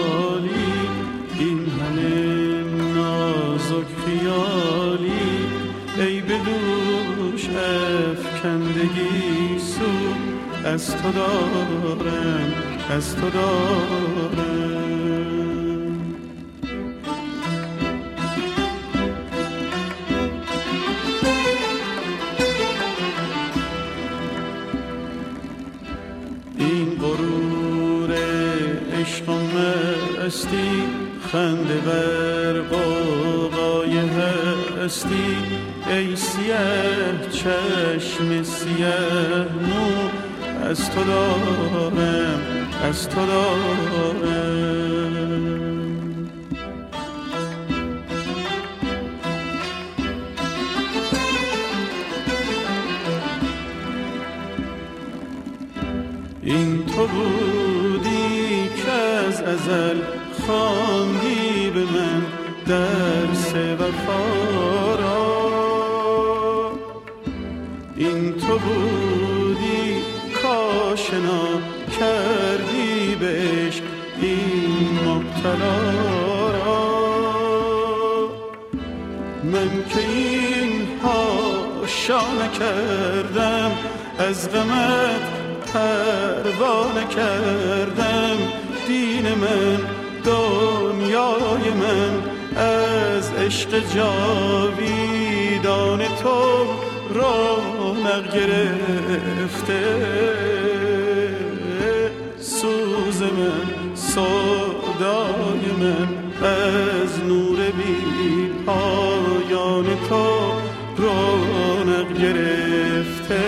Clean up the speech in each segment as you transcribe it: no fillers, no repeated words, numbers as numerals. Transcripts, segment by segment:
حالی، این همه نازک خیالی، ای به دوش افکندگی سو، از تو دارم، از تو دارم. این غرور عشق و مستی، خنده بر غوغای هستی، ای سیاه چشم سیاه مو، از تو دارم، از تو دارم. این تو بودی که از ازل خواندی به من درس وفا را، این تو بودی کاشنا کردی به عشق این مبتلا را. من که این هاشا نکردم، از غمت پروا نکردم، دین من دنیای من از عشق جاویدان تو رونق گرفته. سوز من سودای من از نور بی پایان تو رونق گرفته.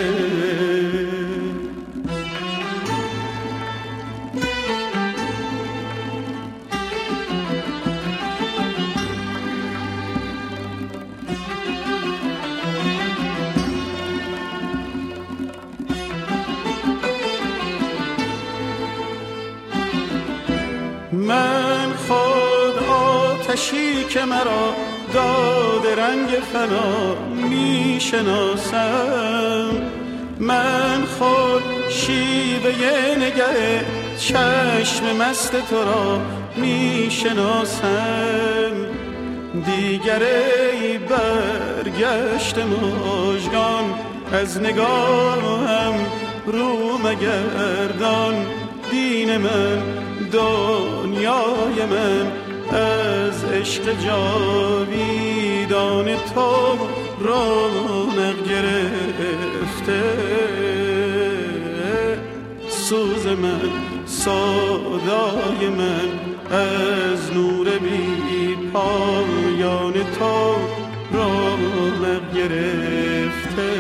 من خود آتشی که مرا داد رنگ فنا می شناسم، من خود شیوه نگه چشم مست تو را می شناسم. دیگر ای برگشت مژگان، از نگاهم رو مگردان، دین من دنیای من از عشق جاویدان تو رونق گرفته. سوز من سودای من از نور بی پایان تو رونق گرفته.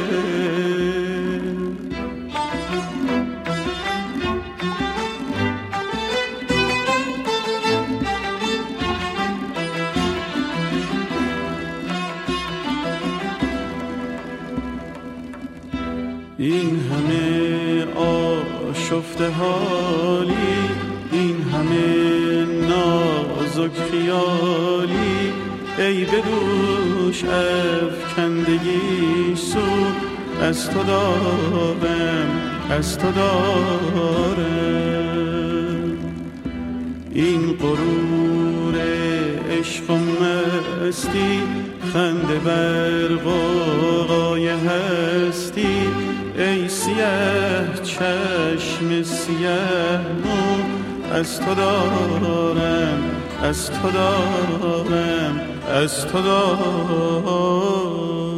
این همه آشفته حالی، این همه نازک خیالی، ای به دوش افکندگی سو، از تو دارم، از تو دارم. این غرور عشق و مستی، خنده بر غوغای هستی، ای سیاه چشم سیاه مو، از تو دارم، از تو دارم، از تو دارم.